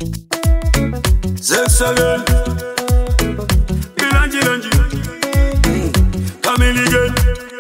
Sex again. Lanji. Kamili again.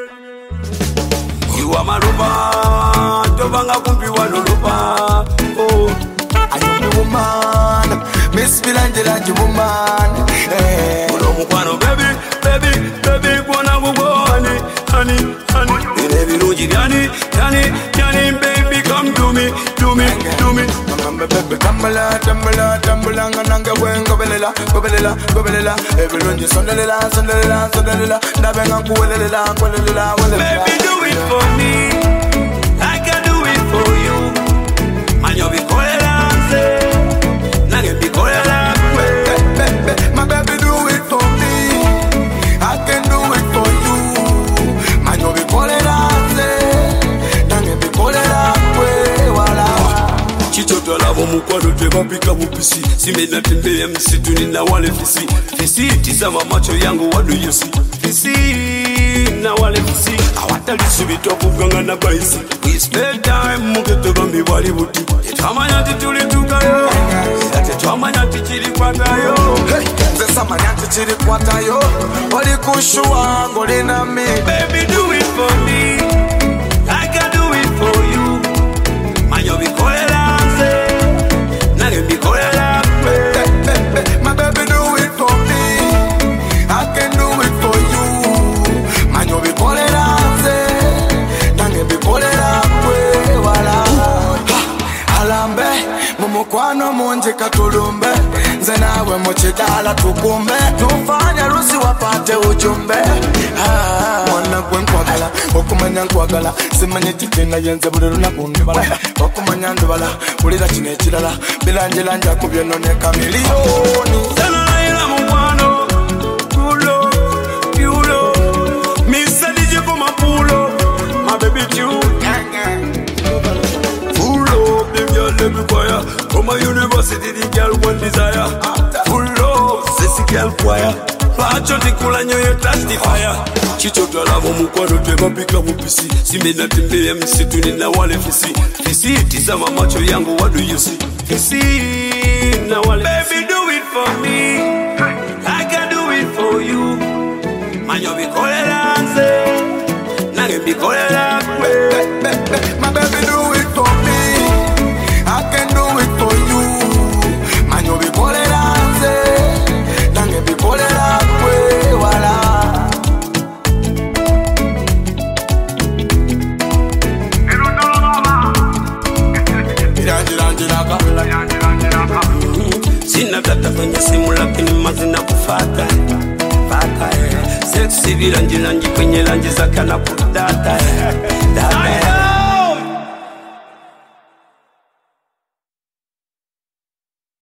You are my lover. Tobanga kumpi wa lover. Oh, I am the woman. Miss Lanji woman. Hey. Mukwano baby, gwana gugwani, honey. Baby luji yani, baby come to me. Baby tambala, nanga wengo belela. Everyone sondelela, nabenga kuwelela. Baby do it for me, I can do it for you. Manyo bikolela nze, nange bikolela kwe. My baby do it for me, I can do it for you. Manyo bikolela nze, nange bikolela kwe wala. Chichoto lavo mukwano tebapika mupisi. Simena tembele msitu nina wale fisi. Tizama macho yangu what do you see? Fisi na wale fisi. Awatalisu bitoku ganga na baisi. We spend time muketo gambi wali buti. Tetwamanya titulitukayo, tetwamanya tichirikwatayo. Zesamanya tichirikwatayo, wali kushuwa ngoli na mi. Baby do it for me, I can do it for you. Manyo bikolela nze, nange bikolela kwe. My baby do it for me, I can do it for you. Manyo bikolela nze, nange bikolela kwe wala. Alambe, mumukwano munji katulumbe. Nze nawe muchidala tukumbe. Tufanya rusi wapate ujumbe. Mwana gwe nkwagala, okumanya nkwagala. Simanye chitina yenze buliru nakundibala. Okumanya ndibala, bulira chine chilala. Bilanjilanja kubyononeka miliyoni. Sanalaila mukwano, pulo. Misa DJ for my pulo, my baby too. Pulo, baby girl let me choir. From my university the girl one desire. Pulo, sexy girl choir. Pacho tikula nyoyo touch the fire. Chichoto lavo mukwano tebapika mupisi. Simena tembele msitu nina wale fisi. Tizama macho yangu what do you see? Fisi na wale. Baby do it for me, I can do it for you. Manyo bikolela nze, nange bikolela kwe. My baby do it for me, I can do it for you. Manyo bikolela nze, nange bikolela kwe wala. Sina data kwenye simu lakini mazina kufata. Sexy vilanji kwenye lanji zaka na kudata.